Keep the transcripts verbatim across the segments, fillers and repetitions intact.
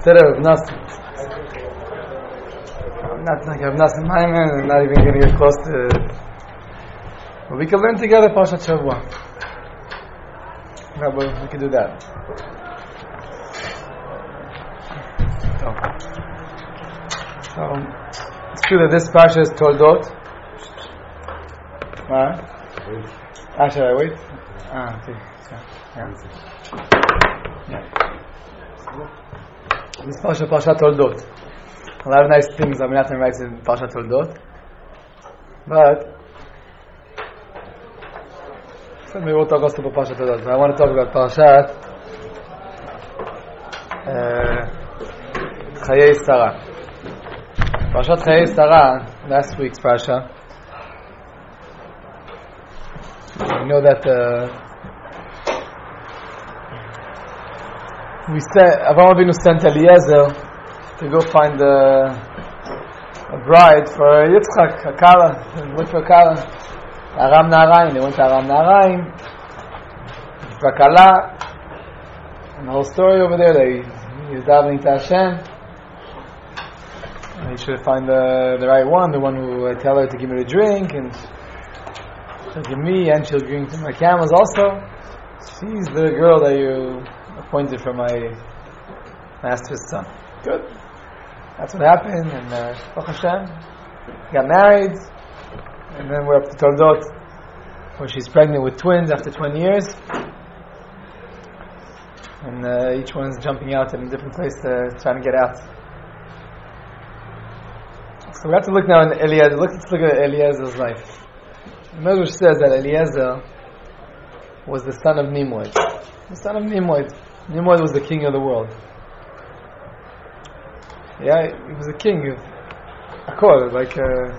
instead of Nas, I'm not like I'm Nas in my man, I'm not even going to get close to. But we can learn together Parshat Shavua. Yeah, but we can do that. So, so it's true that this Parsha is Toldot. What? Ah, should I wait? Ah, okay. Yeah. Yeah. This Parsha, Parshat Toldot. A lot of nice things Aminatan writes in Parshat Toldot. But so maybe we'll talk also about Parshat Toldot. But I want to talk about Parshat uh, Chayei Sarah. Parshat Chayei Sarah, last week's Parsha. We know that uh, we said Avraham Avinu sent Eliezer to go find a, a bride for Yitzchak, a Kala. Look for a Kala. Aram Naharaim. They went to Aram Naharaim for a Kala. And the whole story over there, they he was davening to Hashem. And he should find the the right one, the one who would tell her to give me the drink, and she'll give me, and she'll drink to my camels also. She's the girl that you appointed for my master's son. Good. That's what happened, and uh, Baruch Hashem got married, and then we're up to Toldot, where she's pregnant with twins after twenty years, and uh, each one's jumping out in a different place to trying to get out. So we have to look now in Eliezer. Look, let's look at Eliezer's life. The Medrash says that Eliezer was the son of Nimrod. The son of Nimrod. Nimrod was the king of the world. Yeah, he was a king of Akor, like uh,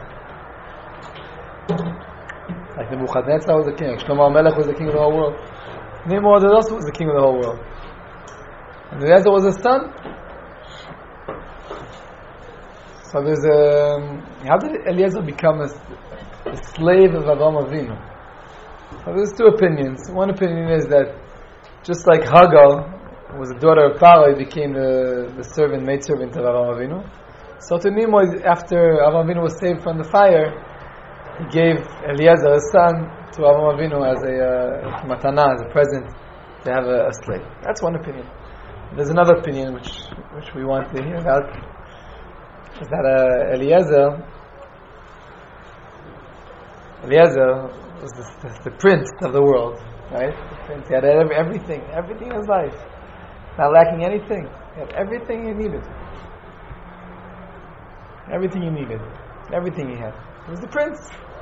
like Nebuchadnezzar was the king. Shlomo HaMelech was the king of the whole world. Nimrod also was the king of the whole world. And Eliezer was his son. So there's a... How did Eliezer become a, a slave of Avraham Avinu? So there's two opinions. One opinion is that just like Hagar was the daughter of Paro, he became the, the servant, maidservant of Avraham Avinu. So to Nimrod, after Avraham Avinu was saved from the fire, he gave Eliezer, his son, to Avraham Avinu as a uh, matana, as a present, to have a, a slave. That's one opinion. There's another opinion which which we want to hear about. Is that uh, Eliezer, Eliezer was the, the, the prince of the world, right? The prince. He had every, everything, everything in his life, not lacking anything. He had everything he needed, everything he needed, everything he had. He was the prince,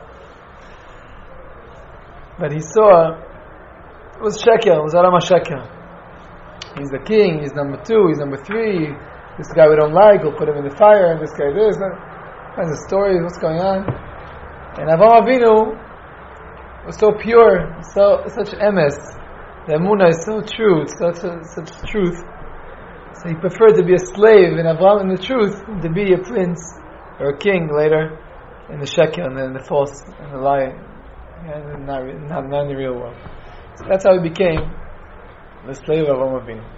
but he saw it was Sheker, it was Aram HaSheker. He's the king. He's number two. He's number three. This guy we don't like, we'll put him in the fire, and this guy this, and kinds of stories, what's going on. And Avraham Avinu was so pure, so such emes. The emunah is so true, such a, such truth. So he preferred to be a slave in Avraham, in the truth, to be a prince or a king later in the sheker and then the false and the lie, and not, not, not in the real world. So that's how he became the slave of Avraham Avinu.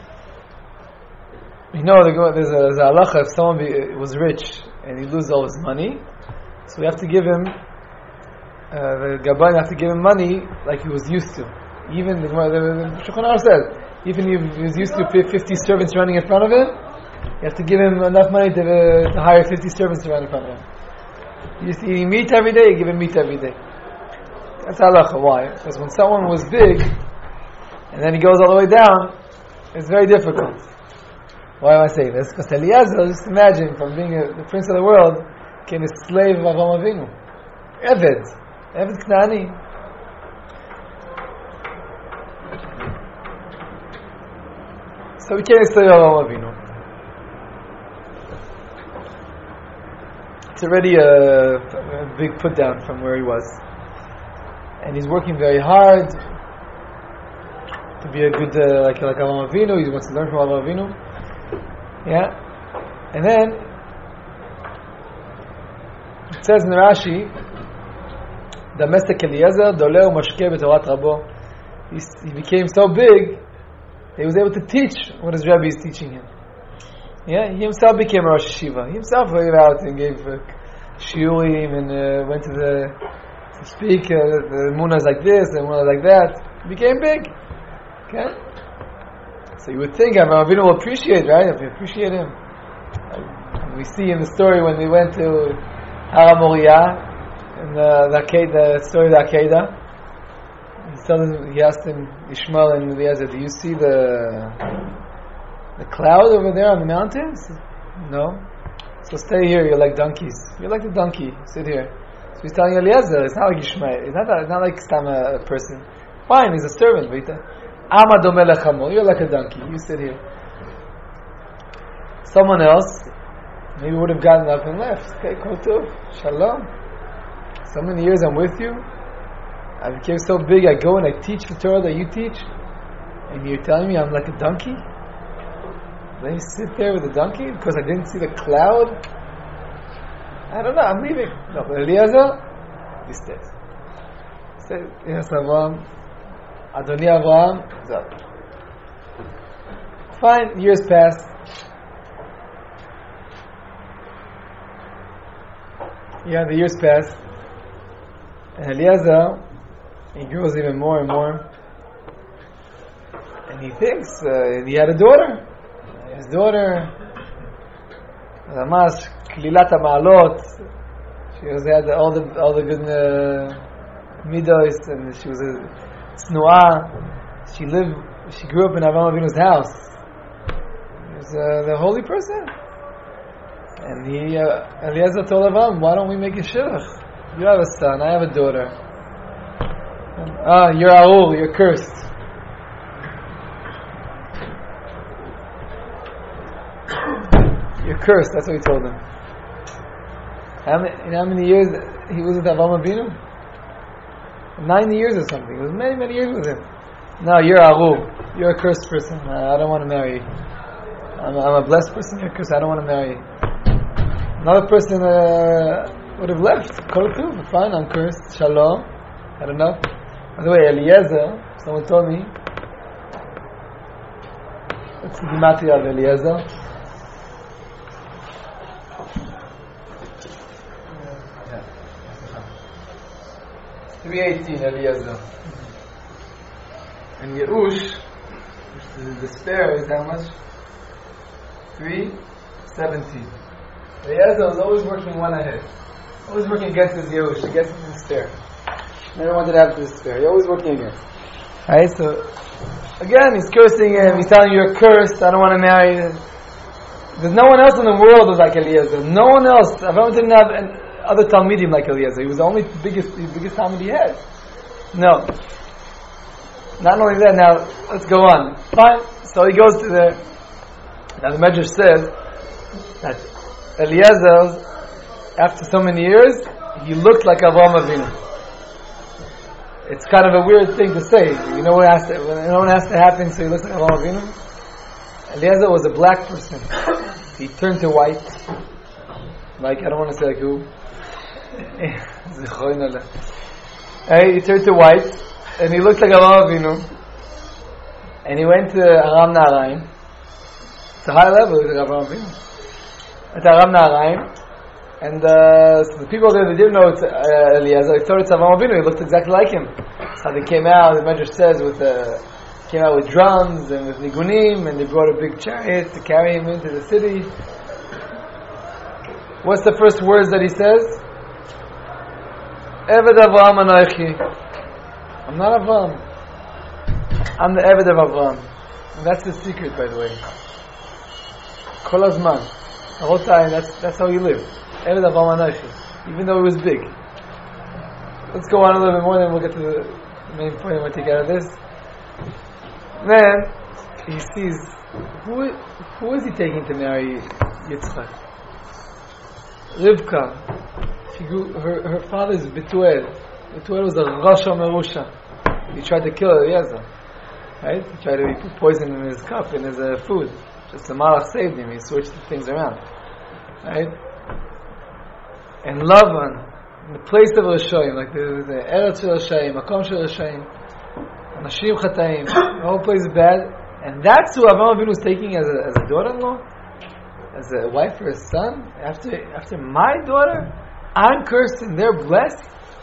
You know, there's a, there's a halacha, if someone be, was rich and he loses all his money, so we have to give him, uh, the Gabbai have to give him money like he was used to. Even the, the, the Shulchan Aruch says, even if he was used to fifty servants running in front of him, you have to give him enough money to, uh, to hire fifty servants to run in front of him. You used to eat meat every day, you give him meat every day. That's halacha. Why? Because when someone was big, and then he goes all the way down, it's very difficult. Why am I saying this? Because Eliezer, just imagine, from being a, the prince of the world, became a slave of Avraham Avinu. Eved. Eved Knani. So he became a slave of Avraham Avinu. It's already a, a big put down from where he was. And he's working very hard to be a good, uh, like, like Avraham Avinu. He wants to learn from Avraham Avinu. Yeah, and then it says in Rashi, "Damestek Eliezer doleu mashke b'torat rabo." He became so big that he was able to teach what his Rebbe is teaching him. Yeah, he himself became a Rosh Yeshiva. He himself went out and gave uh, shiurim and uh, went to the to speak. Uh, the Muna is like this, the Muna is like that. He became big. Okay. So you would think Avraham Avinu will appreciate, right? If you appreciate him, uh, we see in the story when they went to Har Moriah in the the, the story of the Akedah. He told him, he asked him, Ishmael and Eliezer, do you see the the cloud over there on the mountains? No. So stay here, you're like donkeys. You're like the donkey, sit here. So he's telling Eliezer, it's not like Ishmael, it's not, it's not like Stam a person. Fine, he's a servant, but Ama domeh lechamor, you're like a donkey, you sit here. Someone else maybe would have gotten up and left. Okay, kol tov, shalom. So many years I'm with you, I became so big, I go and I teach the Torah that you teach, and you're telling me I'm like a donkey? Let me sit there with a donkey because I didn't see the cloud? I don't know, I'm leaving. No, but Eliezer, he stays. He said, yes, Avraham, Adoni Avraham, so. Fine, years pass. Yeah, the years pass. And Eliezer, he grows even more and more. And he thinks uh, he had a daughter. His daughter, Ramash, Klilat HaMa'alot. She was had all the all the good uh, midos, and she was a Snuah. She lived. She grew up in Avraham Avinu's house. She was uh, the holy person. And he, uh, Eliezer told Avraham, "Why don't we make a shidduch? You have a son. I have a daughter. Ah, you're Arur. You're cursed." You're cursed, that's what he told him. How many, you know how many years he was with Avraham Avinu? Ninety years or something. It was many, many years with him. No, you're Arur. You're a cursed person. I don't want to marry you. I'm, I'm a blessed person, you're cursed. I don't want to marry you. Another person uh, would have left. Kol tov, fine, I'm cursed. Shalom. Had enough. By the way, Eliezer, someone told me, what's the gematria of Eliezer? three eighteen, Eliezer. And Yerush, which is the despair, is how much? three seventeen. Eliezer was always working one ahead. Always working against his Yerush, against his despair. Never wanted to have to despair. He's always working against. Right, so, again, he's cursing him, he's telling you you're cursed, I don't want to marry you. There's no one else in the world who's like Eliezer. No one else. Avraham didn't have an other Talmidim like Eliezer. He was the only biggest, the biggest Talmud he had. No. Not only that, now, let's go on. Fine. So he goes to the, now the Medrash says that Eliezer, after so many years, he looked like Avraham Avinu. It's kind of a weird thing to say. You know what has to, you know what has to happen so he looks like Avraham Avinu? Eliezer was a black person. He turned to white. Like, I don't want to say like who. Hey, he turned to white, and he looked like Avraham Avinu. And he went to Aram Naharaim. It's a high level, like Avraham Avinu. At Aram Naharaim. And uh, so the people there, they didn't know it's uh, Eliezer. They thought it's Avraham Avinu. He looked exactly like him. So they came out, the Medrash says, with uh, came out with drums and with nigunim, and they brought a big chariot to carry him into the city. What's the first words that he says? Eved Avraham Anochi. I'm not Avraham. I'm the Eved of Avraham. And that's the secret, by the way. Kol hazman. The whole time, that's, that's how he lived. Eved Avraham Anochi. Even though he was big. Let's go on a little bit more, then we'll get to the main point I want to take out of this. Then, he sees, who, who is he taking to marry Yitzchak? Rivka. She grew, her, her father is Betuel. Betuel was a Rasha Merusha. He tried to kill Eliezer. Right? He tried to he put poison in his cup, in his uh, food. Just the Malach saved him. He switched the things around. Right? And Lavan, in the place of Rishayim, like the, the Eretz Shel Rishayim, Makom Shel Rishayim, Anashim Chataim, the whole place is bad. And that's who Avraham Avinu was taking as a, as a daughter-in-law? as a wife or a son, after after my daughter, I'm cursed and they're blessed.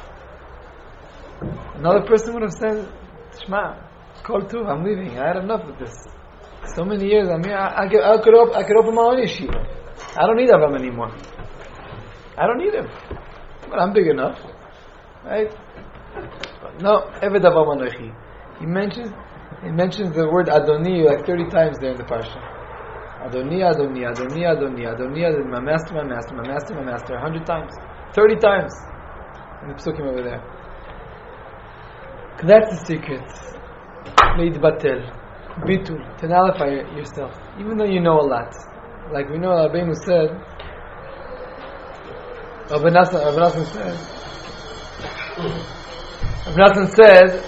Another person would have said, Shema, call too, I'm leaving, I had enough of this. So many years, I'm here, I, I, could, I, could op- I could open my own yeshiva. I don't need Avraham anymore. I don't need him. But I'm big enough. Right? No, Eved Avraham Anochi. He mentions, he mentions the word Adoni like thirty times there in the parsha. Adoni, Adoni, Adoni, Adoni, Adoni, Adoni, my master, my master, my master, my master, a hundred times. Thirty times. In the psukim over there. That's the secret. Leid batel. Bitul. To nullify yourself. Even though you know a lot. Like we know Rabbeinu said, Rabbi Nassan, Rabbi Nassan said, Rabbi Nassan said,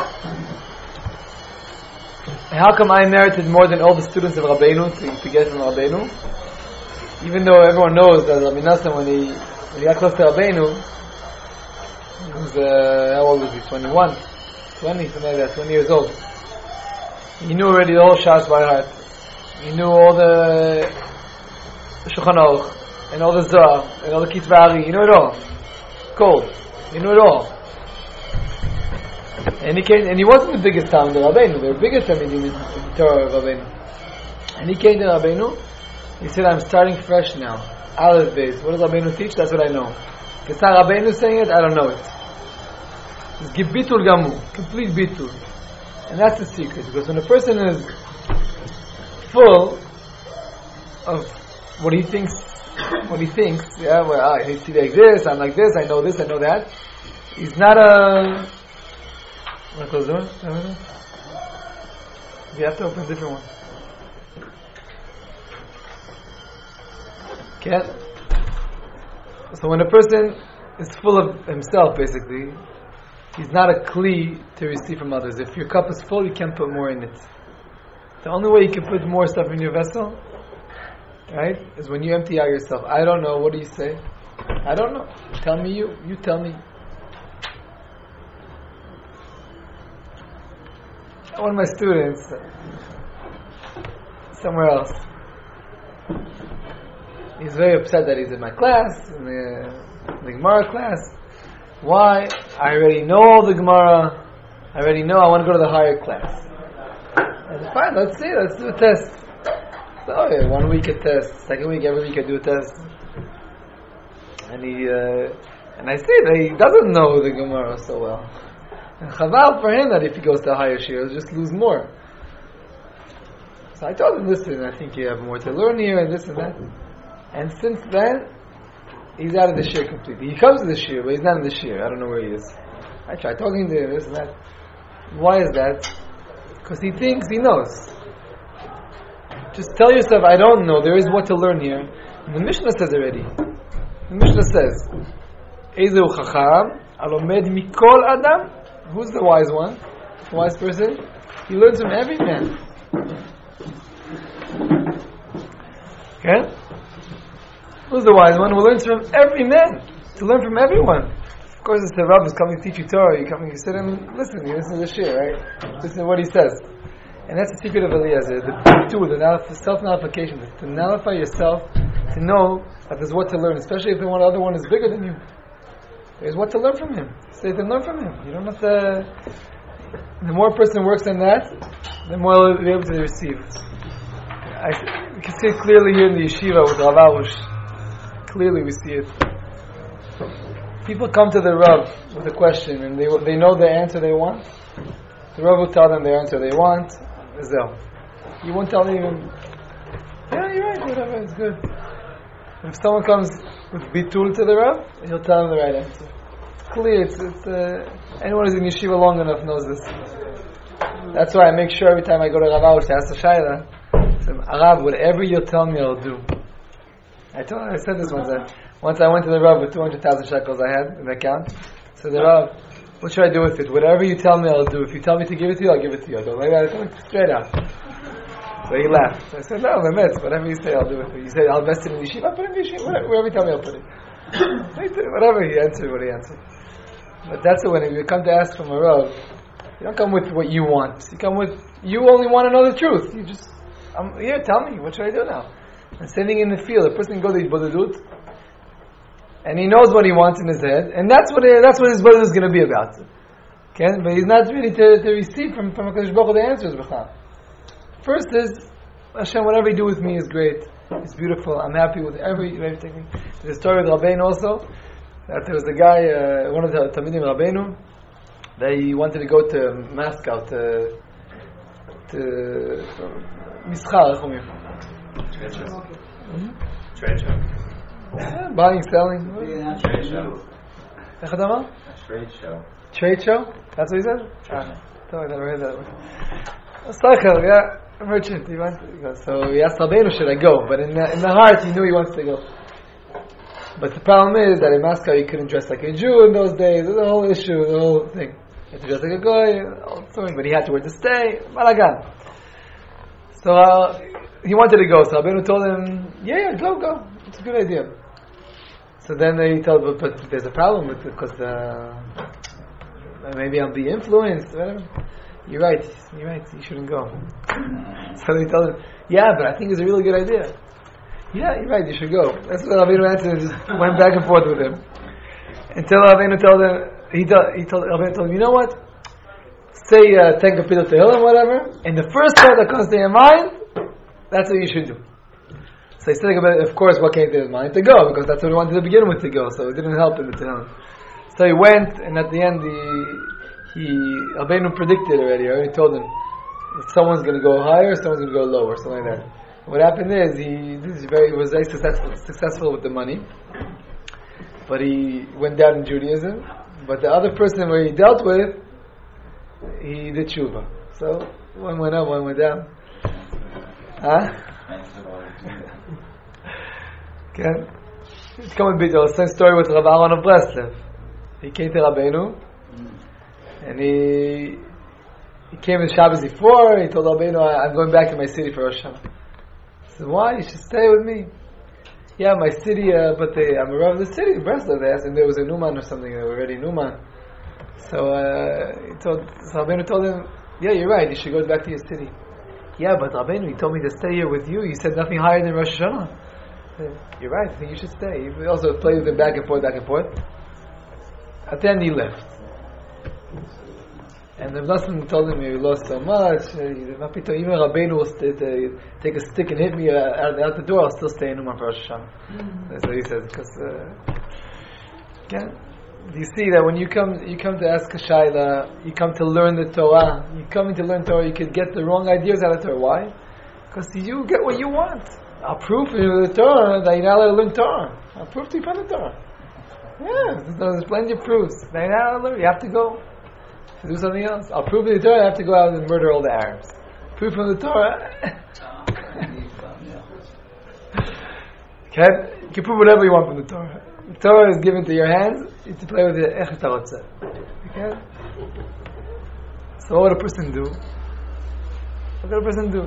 how come I merited more than all the students of Rabbeinu to, to get from Rabbeinu? Even though everyone knows that Rabbi Nassan, when he, when he got close to Rabbeinu, he was, uh, how old was he? twenty-one? twenty, something like that, twenty years old. He knew already the whole Shas by heart. He knew all the Shulchan Aruch, and all the Zohar, and all the Kitzvah Ari. He knew it all. Cold. He knew it all. And he came, and he wasn't the biggest Talmid of Rabbeinu. They were bigger Talmidim in the Torah of Rabbeinu. And he came to Rabbeinu. He said, "I'm starting fresh now. Aleph Beis. What does Rabbeinu teach? That's what I know. If it's not Rabbeinu saying it, I don't know it. It's Bitul Gamu, complete Bitul." And that's the secret, because when a person is full of what he thinks, what he thinks, yeah, well, I see like this, I'm like this, I know this, I know that. He's not a. Want to close the door? You have to open a different one. Okay. So when a person is full of himself, basically, he's not a kli to receive from others. If your cup is full, you can't put more in it. The only way you can put more stuff in your vessel, right, is when you empty out yourself. I don't know. What do you say? I don't know. Tell me you. You tell me. One of my students, somewhere else, he's very upset that he's in my class, in the, the Gemara class. Why? I already know all the Gemara. I already know. I want to go to the higher class. I said, fine, let's see. Let's do a test. So yeah, one week a test. Second week, every week I do a test. And he, uh, and I see that he doesn't know the Gemara so well. And chaval for him that if he goes to a higher shir, he'll just lose more. So I told him, listen, I think you have more to learn here, and this and that. And since then, he's out of the shir completely. He comes to the shir, but he's not in the shir. I don't know where he is. I tried talking to him, this and that. Why is that? Because he thinks he knows. Just tell yourself, I don't know. There is what to learn here. And the Mishnah says already. The Mishnah says, Eizeu chacham, alomed mikol adam. Who's the wise one? The wise person? He learns from every man. Okay? Who's the wise one? Who learns from every man. To learn from everyone. Of course, it's the Rav is coming to teach you Torah. You come, you sit and listen. You listen to the shir, right? Listen to what he says. And that's the secret of Eliezer. The tool, the self-nullification. To nullify yourself. To know that there's what to learn. Especially if the one other one is bigger than you. There's what to learn from him. Stay and learn from him. You don't have to. The more a person works on that, the more he'll be able to receive. I, we can see it clearly here in the yeshiva with Rav Arush. Clearly, we see it. People come to the Rav with a question, and they they know the answer they want. The Rav will tell them the answer they want. Zell. You won't tell them even. Yeah, you're right. Whatever, it's good. If someone comes with bitul to the Rav, he'll tell them the right answer. It's clear. It's, it's uh, anyone who's in yeshiva long enough knows this. That's why I make sure every time I go to Rav Arush to ask the shayla, I say, Rav, whatever you'll tell me, I'll do. I told I said this once. I, once I went to the Rav with two hundred thousand shekels I had in the account. So the Rav, what should I do with it? Whatever you tell me, I'll do. If you tell me to give it to you, I'll give it to you. I told him like that. I told him straight out. So he laughed. I said, no, Mehmet, whatever you say, I'll do it. You say, I'll invest it in yeshiva, I'll put it in yeshiva. Whatever, wherever you tell me, I'll put it. Whatever, he answered what he answered. But that's the when you come to ask from a Rav, you don't come with what you want. You come with, you only want to know the truth. You just, I'm here, tell me, what should I do now? And same thing in the field. A person can go to Hitbodedut, and he knows what he wants in his head, and that's what it, that's what his Hitbodedut is going to be about. Okay? But he's not ready to, to receive from from HaKadosh Baruch Hu the answers. First is, Hashem, whatever you do with me is great. It's beautiful. I'm happy with every everything. There's a story with Rabbeinu also, that there was a guy, uh, one of the Talmidim Rabbeinu, that he wanted to go to Moscow, to to Mischar, איך אומרים? Trade show. Trade show. Yeah, buying, selling. Trade show. איך אתה אמר? Trade show. Trade show? That's what he said? Trade show. Ah, I never heard that one. Seichel, yeah. A merchant, he wants to go. So he asked Rabbeinu, should I go? But in the, in the heart, he knew he wants to go. But the problem is that in Moscow, he couldn't dress like a Jew in those days. There's a whole issue, the whole thing. He had to dress like a guy, all sorry, but he had to where to stay. Balagan. So uh, he wanted to go. So Rabbeinu told him, yeah, yeah, go, go. It's a good idea. So then he told him, but, but there's a problem with it, because uh, maybe I'll be influenced, whatever. You're right, you're right, you shouldn't go. So they told him, yeah, but I think it's a really good idea. Yeah, you're right, you should go. That's what Rabbeinu answered, and just went back and forth with him. Until Rabbeinu told him, he told, he told, Rabbeinu told him, you know what? Say uh, ten kapitot tehillim, whatever, and the first thought that comes to your mind, that's what you should do. So he said, of course, what came to his mind? To go, because that's what he wanted to begin with, to go, so it didn't help him to tell him. So he went, and at the end, he... He Rabbeinu predicted already. I already told him that someone's going to go higher, someone's going to go lower, something like that. What happened is he this is very was very successful, successful with the money, but he went down in Judaism. But the other person where he dealt with, he did tshuva. So one went up, one went down. Huh? Okay. It's coming bit. The same story with Rav Aaron of Breslev. He came to Rabbeinu. And he he came in Shabbos before. He told Rabbeinu, I'm going back to my city for Rosh Hashanah. He said, why? You should stay with me. Yeah, my city, uh, but they, I'm a Rav of the city, Breslau. They asked him, there was a Numan or something. They were already Numan. So uh, he told, so Rabbeinu told him, yeah, you're right. You should go back to your city. Yeah, but Rabbeinu, he told me to stay here with you. You said nothing higher than Rosh Hashanah. Said, you're right. I think you should stay. He also played with him back and forth, back and forth. At the end, he left. And the Muslim told him, you lost so much. Even Rabbeinu will st- t- take a stick and hit me uh, out, out the door, I'll still stay in Uman for Rosh Hashanah. Mm-hmm. That's what he says. Because, uh, yeah, you see that when you come you come to ask a Shaila, you come to learn the Torah, you come to learn Torah, you could get the wrong ideas out of Torah. Why? Because you get what you want. I'll prove to you the Torah that you're not allowed to learn Torah. I'll prove to you from the Torah. Yeah, there's, there's plenty of proofs. That you're not allowed to learn. You have to go to do something else. I'll prove to the Torah I have to go out and murder all the Arabs. Proof from the Torah. Okay? You can prove whatever you want from the Torah. The Torah is given to your hands. You have to play with it. Okay? So what would a person do? What could a person do?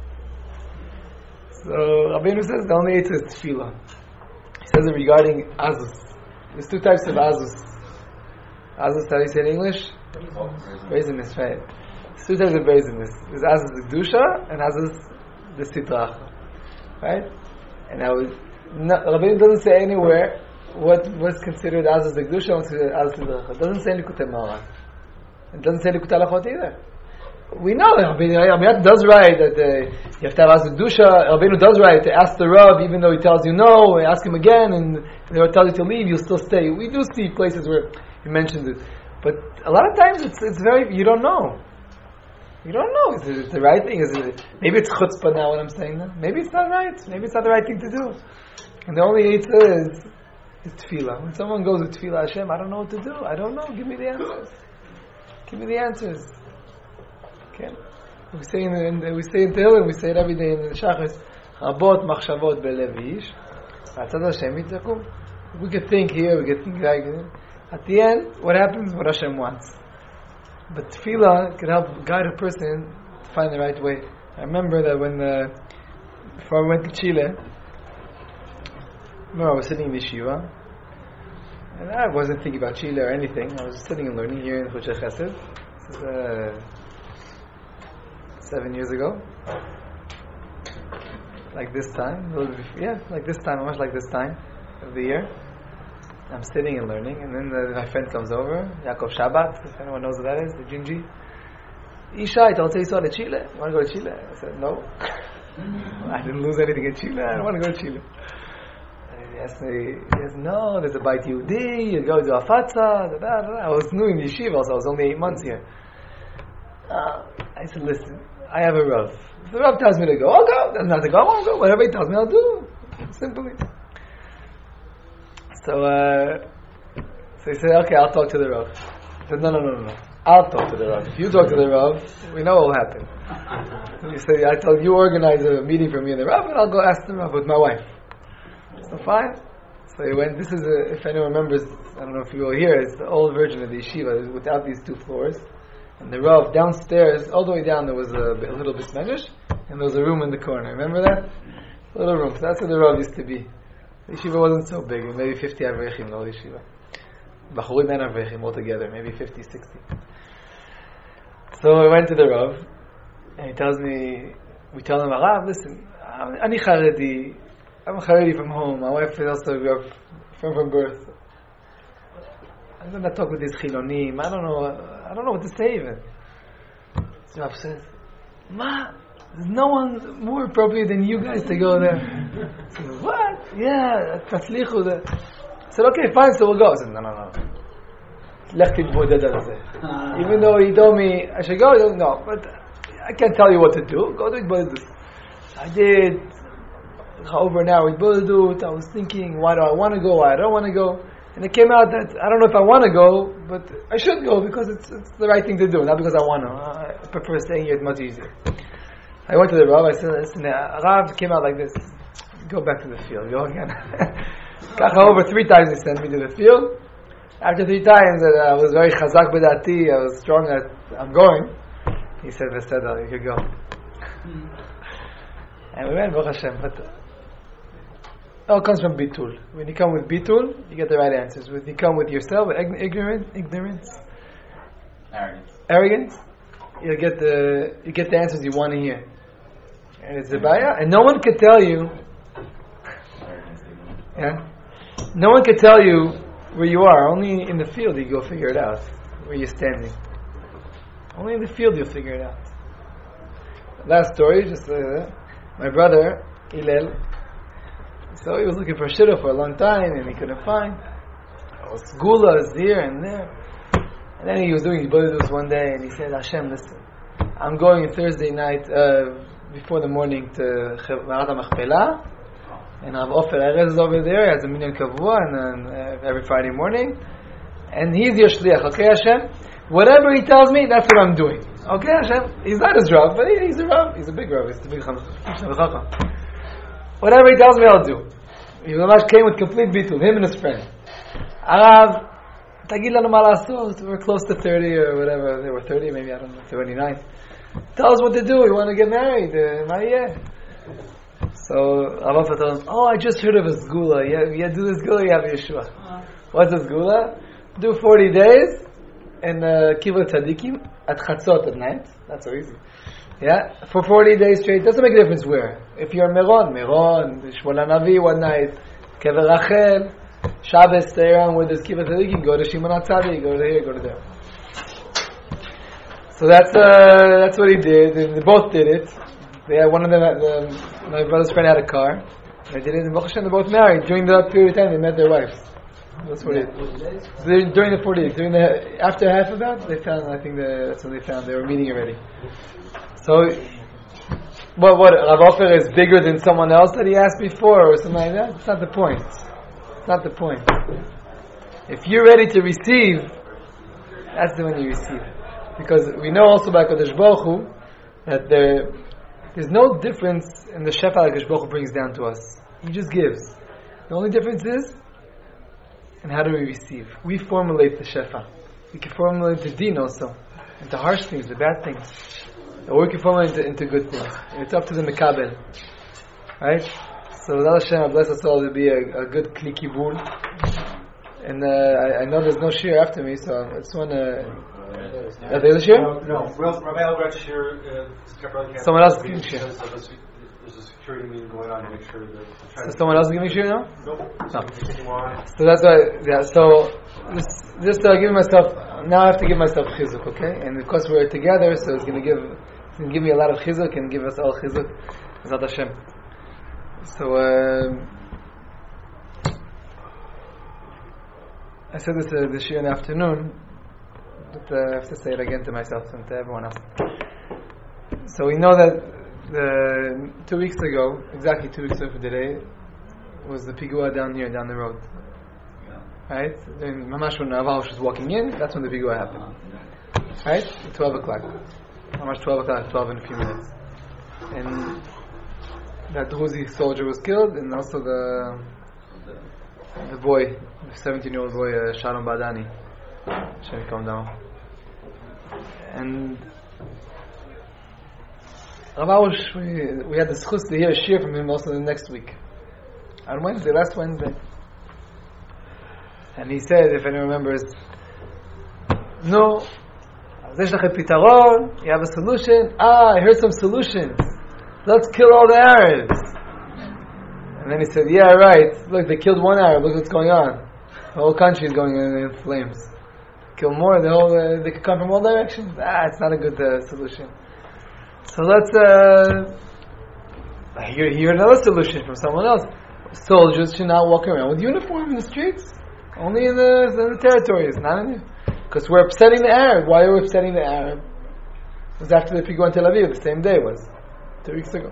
So Rabbeinu says the only answer is tefillah. He says it regarding azus. There's two types of azus. Azus, how do you say in English? Brazenness, right? There's two types of brazenness. There's azus the kedusha and azus the sitrach, right? And now, no, Rabbeinu doesn't say anywhere what what's considered azus the kedusha and what's considered azus the sitrach. It doesn't say likutei Moharan. It doesn't say likutei halachot either. We know Rabbeinu does right that uh, you have to have azus kedusha. Rabbeinu does right to ask the Rav even though he tells you no. Ask him again, and the Rav tells you to leave. You'll still stay. We do see places where he mentions it. But a lot of times it's it's very, you don't know. You don't know. Is it the right thing? Is it, maybe it's chutzpah now when I'm saying that. Maybe it's not right. Maybe it's not the right thing to do. And the only answer is, is tefillah. When someone goes with tefillah, Hashem, I don't know what to do. I don't know. Give me the answers. Give me the answers. Okay? We say in, in we say in Tehillim, we say it every day in the Shachris, Rabot machshavot belev ish, v'atzad Hashem yitzakum. We could think here, we could think like that. At the end, what happens? What Hashem wants. But tefillah can help guide a person to find the right way. I remember that when, uh, before I went to Chile, I remember I was sitting in yeshiva, and I wasn't thinking about Chile or anything. I was sitting and learning here in Chochei Chesed. This is uh, seven years ago. like this time, a little bit before, yeah, like this time, much like this time of the year. I'm sitting and learning, and then the, my friend comes over, Yaakov Shabbat, if anyone knows what that is, the Gingy. Ishai, don't say you saw to Chile. You want to go to Chile? I said, no. I didn't lose anything in Chile. I don't want to go to Chile. And he asked me, he says, no, there's a Beit Yehudi, you go to Afatza, da, da, da. I was new in yeshiva, so I was only eight months here. Uh, I said, listen, I have a Rav. If the Rav tells me to go, I'll go. Doesn't have to go, I won't go. Whatever he tells me, I'll do. Simply. So, uh, so he said, okay, I'll talk to the Rav. I said, no, no, no, no, no. I'll talk to the Rav. If you talk to the Rav, we know what will happen. So he said, I told you organize a meeting for me and the Rav, and I'll go ask the Rav with my wife. So fine. So he went, this is, a, if anyone remembers, I don't know if you will hear, it's the old version of the yeshiva, without these two floors. And the Rav downstairs, all the way down, there was a, a little bismenish, and there was a room in the corner. Remember that? A little room. So that's where the Rav used to be. The yeshiva wasn't so big, maybe fifty avrechim, the old yeshiva. Bachurim and avrechim altogether, maybe fifty, sixty. So I went to the Rav, and he tells me, we tell him, Rav, listen, Ani Charedi, I'm Charedi from home, my wife is also from from birth. I'm going to talk with these Chilonim, I don't know, I don't know what to say even. So Rav says, Ma, there's no one more appropriate than you guys to go there. I said, what? Yeah, Tatzlichu there. I said, okay, fine, so we'll go. I said, no, no, no. Even though he told me I should go, I don't know, but I can't tell you what to do. Go do it. I did over an hour with Bodadut. I was thinking, why do I want to go? Why I don't want to go? And it came out that I don't know if I want to go, but I should go because it's it's the right thing to do, not because I want to. I prefer staying here. It's much easier. I went to the Rav. I said, listen, Rav came out like this. Go back to the field. Go again. Kacha over three times he sent me to the field. After three times that I was very chazak b'dati, I was strong that I'm going. He said, "Veseda, you could go." Mm. And we went, Baruch Hashem. But it all comes from bitul. When you come with bitul, you get the right answers. When you come with yourself, with ignorance, ignorance, Arrogance, arrogance, you get the you get the answers you want to hear. And it's a baya, and no one could tell you. Yeah, no one could tell you where you are. Only in the field you go figure it out where you're standing. Only in the field you'll figure it out. Last story, just uh, my brother Hillel. So he was looking for shidduch for a long time and he couldn't find. Oh, Sgulas here and there. And then he was doing his bodhidus one day and he said, Hashem, listen, I'm going Thursday night uh, before the morning to Marat HaMachpelah. And Rav Ofer Erez is over there, he has a minyan kavua, and then uh, every Friday morning. And he's your shliach, okay Hashem? Whatever he tells me, that's what I'm doing. Okay Hashem? He's not his Rav, but he, he's a Rav. He's a big Rav, he's a big Chacham. Whatever he tells me, I'll do. He came with complete bitul, him and his friend. Arav, tagid lanu ma lasot, we're close to thirty or whatever, they were thirty, maybe, I don't know, twenty-nine. Tell us what to do, we want to get married. Uh, So Rav Ofer told him, oh, I just heard of a sgula. Yeah, yeah, do the sgula, you have Yeshua. Uh-huh. What's a sgula? Do forty days in uh, Kibbutz Tzadikim at Chatzot at night. That's so easy. Yeah, for forty days straight. Doesn't make a difference where. If you're Meron, Meron, Shmona Navi one night, Kever Rachel, Shabbos, stay around where there's Kibbutz Tzadikim, go to Shimon HaTzadik, go to here, go to there. So that's uh, that's what he did, and they both did it. They had one of them, the, my brother's friend had a car. They did it in Baruch Hashem, they both married. During that period of time, they met their wives. That's what it is. So during the forty days, during the, after half of that, they found, I think the, that's when they found, they were meeting already. So, what, what, Rav Ofer is bigger than someone else that he asked before, or something like that? It's not the point. It's not the point. If you're ready to receive, that's the one you receive. Because we know also by Kodesh Baruch Hu, that there, there's no difference in the shefa that Kodesh Baruch Hu brings down to us. He just gives. The only difference is in how do we receive. We formulate the shefa. We can formulate the din also, into harsh things, the bad things. Or we can formulate into, into good things. And it's up to the mekabel. Right? So without Hashem, I bless us all to be a, a good kli kibul. And uh, I, I know there's no shir after me, so I just want to... Uh, there's a shir? No, no. Rabbi Albrecht shir. Uh, Someone else can share. There's a security meeting going on to make sure that. So someone else is giving shir now? Nope. No. Continue. So that's why, yeah. So just, just uh, give myself. Now I have to give myself chizuk, okay? And because we're together, so it's going to give, it's going to give me a lot of chizuk and give us all chizuk. Zat Hashem. So uh, I said this uh, this year in the afternoon, but uh, I have to say it again to myself and to everyone else. So we know that the, two weeks ago, exactly two weeks ago for today, was the pigua down here, down the road. Right? Then Mamash when Avash was walking in, that's when the pigua happened. Right? twelve o'clock. Mamash twelve o'clock, twelve in a few minutes. And that Druzi soldier was killed, and also the the boy, the seventeen-year-old boy, uh, Shalom Badani. Shem come down. And Rav Arush, we, we had the schus to hear a shir from him also the next week. On Wednesday, last Wednesday. And he said, if anyone remembers, no, there's a pitaron, you have a solution. Ah, I heard some solutions. Let's kill all the Arabs. And then he said, yeah, right. Look, they killed one Arab. Look what's going on. The whole country is going in, in flames. Kill more, the whole, uh, they could come from all directions. Ah, it's not a good uh, solution. So let's uh, hear, hear another solution from someone else. Soldiers should not walk around with uniform in the streets. Only in the, in the territories, not in the... Because we're upsetting the Arab. Why are we upsetting the Arab? It was after the Pigua in Tel Aviv, the same day it was. Two weeks ago.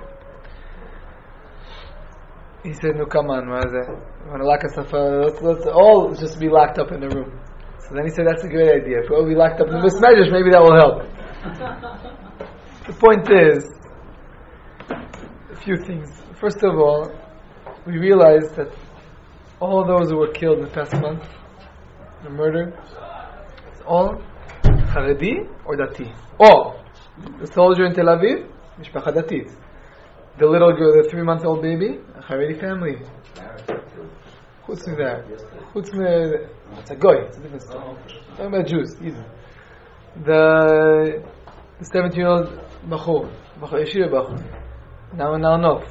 He said, no, come on, what is it? Want to lock us up, uh, let's, let's all just be locked up in the room. So then he said, that's a great idea. If we all be locked up in the Medrash, maybe that will help. The point is, a few things. First of all, we realized that all those who were killed in the past month, the murder, it's all Haredi or Dati. All. The soldier in Tel Aviv, Mishpacha Datit. The little girl, the three-month-old baby, a Haredi family. Chutz me there. Chutz me... It's a goy. It's a different story. Talking about Jews, easy. The... The seventeen-year-old Bachur. Bachur, Yeshiva Bachur. Now in Arnof.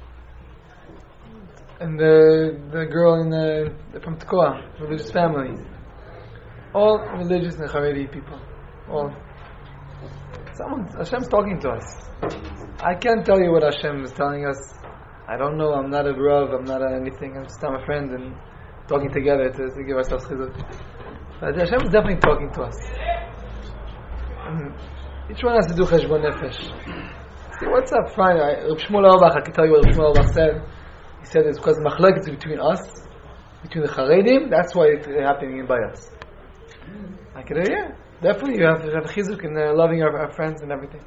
And the the girl in the, from Tekoa, religious family. All religious and Haredi people. All. Someone, Hashem's talking to us. I can't tell you what Hashem is telling us. I don't know. I'm not a Rav. I'm not a anything. I'm just I'm a friend and talking together to, to give ourselves chizuk. But Hashem is definitely talking to us. And each one has to do cheshbon nefesh. See what's up? Fine. Rav Shmuel Auerbach. I can tell you what Rav Shmuel Auerbach said. He said it's because machlek is between us, between the Charedim. That's why it's happening by us. I can tell you. Definitely, you have to have chizuk in uh, loving our, our friends and everything.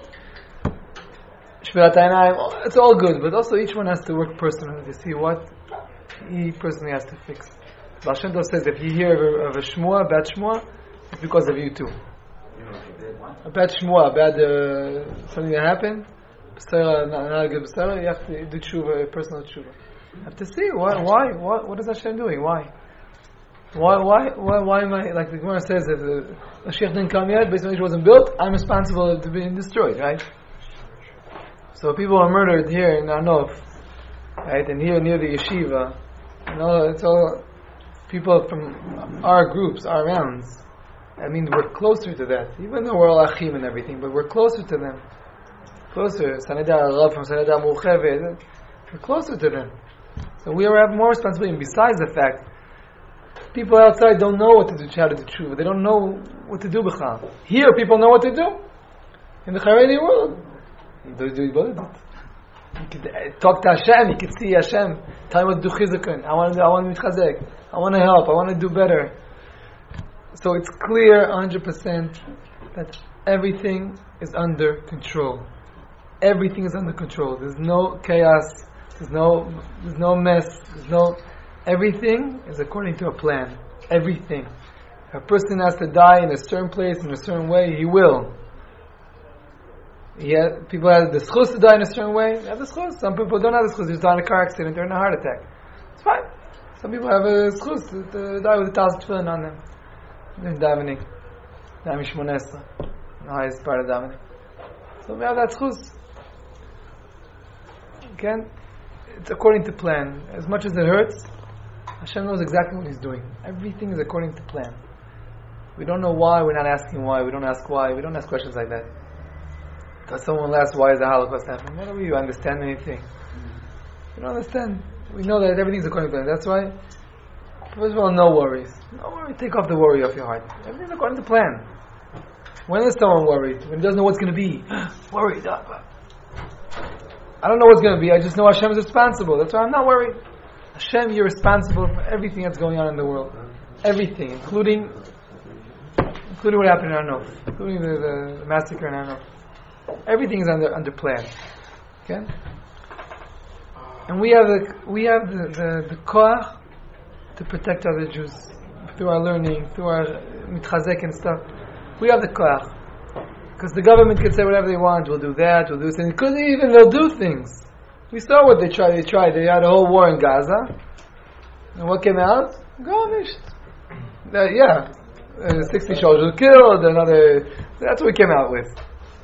Shmirat Einayim, it's all good, but also each one has to work personally to see what he personally has to fix. Baal Shem Tov says if you hear of a, of a shmua, a bad shmua, it's because of you too. A bad shmua, a bad uh, something that happened, not, not a good b'sara, you have to do tshuva, personal tshuva. You have to see why, why, what, what is Hashem doing? Why? Why, why, why, why am I, like the Gemara says, if the Mashiach didn't come yet, based on which wasn't built, I'm responsible to being destroyed, right? So people are murdered here in Arnof, right, and here near the yeshiva, you know, it's all people from our groups, our rounds. I mean, we're closer to that, even though we're all achim and everything, but we're closer to them. Closer, Saneda Rav from Saneda Muchevet, we're closer to them. So we have more responsibility, and besides the fact, people outside don't know what to do, how to do tshuva. They don't know what to do b'chal. Here, people know what to do. In the Haredi world, you do you could talk to Hashem. You could see Hashem. Tell me what to do chizukun. I want to. I want to mitchazek. I want to help. I want to do better. So it's clear, one hundred percent, that everything is under control. Everything is under control. There's no chaos. There's no. There's no mess. There's no. Everything is according to a plan. Everything. If a person has to die in a certain place, in a certain way, he will. He has, people have the schus to die in a certain way, they have the schus. Some people don't have the schus, they just die in a car accident or in a heart attack. It's fine. Some people have a schus to, to die with a thousand tefillin on them. They're davening. Davening Shmona Esra. The highest part of davening. So we have that schus. Again, it's according to plan. As much as it hurts, Hashem knows exactly what He's doing. Everything is according to plan. We don't know why, we're not asking why, we don't ask why, we don't ask questions like that. Because someone will ask, why is the Holocaust happening? What do you understand anything? We don't understand. We know that everything's according to plan. That's why, first of all, no worries. No worry, take off the worry off your heart. Everything's according to plan. When is someone worried? When he doesn't know what's going to be. Worried. I don't know what's going to be, I just know Hashem is responsible. That's why I'm not worried. Hashem, you're responsible for everything that's going on in the world. Everything, including including what happened in Arnof, including the, the, the massacre in Arnof. Everything is under under plan. Okay? And we have the we have the, the, the koach to protect other Jews through our learning, through our mitchazek and stuff. We have the koach. Because the government can say whatever they want, we'll do that, we'll do this, and because even they'll do things. We saw what they tried, they tried, they had a whole war in Gaza, and what came out? Garnished. Uh, yeah, uh, sixty soldiers killed, another, that's what we came out with.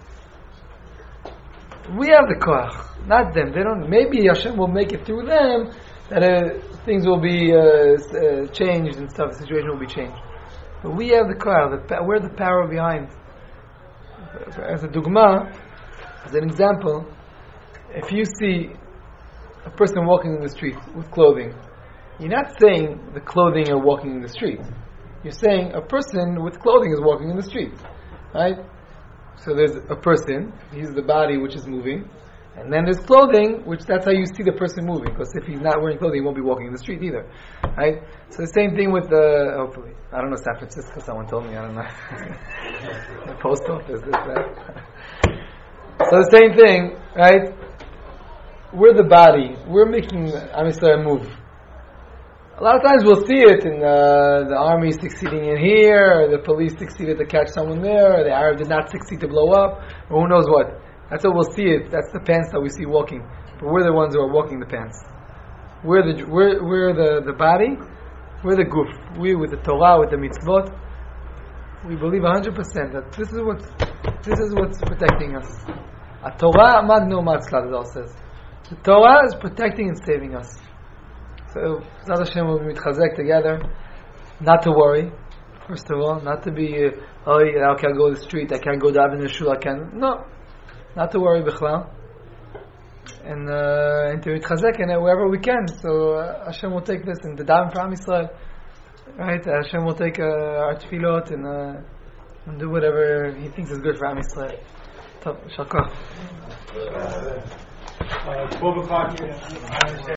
We have the koach, not them, they don't, maybe Hashem will make it through them, that uh, things will be uh, uh, changed and stuff, the situation will be changed. But we have the koach, the, we're the power behind. As a dugma, as an example, if you see a person walking in the street with clothing, you're not saying the clothing are walking in the street. You're saying a person with clothing is walking in the street, right? So there's a person, he's the body which is moving, and then there's clothing, which that's how you see the person moving. Because if he's not wearing clothing, he won't be walking in the street either, right? So the same thing with the, hopefully, I don't know, San Francisco, someone told me, I don't know. The post office, this, that. So the same thing, right? We're the body. We're making Am Yisrael move. A lot of times we'll see it in uh, the army succeeding in here, or the police succeeded to catch someone there, or the Arab did not succeed to blow up, or who knows what. That's what we'll see it. That's the pants that we see walking. But we're the ones who are walking the pants. We're the we're we're the, the body. We're the guf. We with the Torah, with the mitzvot. We believe a hundred percent that this is what this is what's protecting us. A Torah magno matzla, the Zohar says. The Torah is protecting and saving us. So Zad Hashem will be mitchazek together. Not to worry. First of all, not to be uh, oh I can't go to the street. I can't go daven in the shul. I can't. No. Not to worry, bichlal, and uh, and to mitchazek and wherever we can. So uh, Hashem will take this and the daven for Am Yisrael, right? Hashem will take uh, our tefillot and uh, and do whatever He thinks is good for Am Yisrael. Top, shakach. Uh, twelve o'clock.